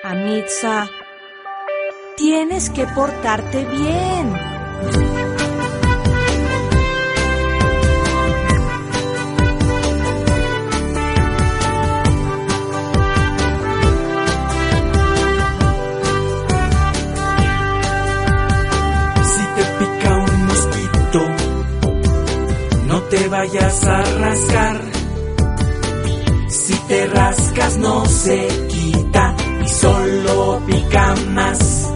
Amitza, tienes que portarte bien. Si te pica un mosquito, no te vayas a rascar. Si te rascas no se quita y solo pica más.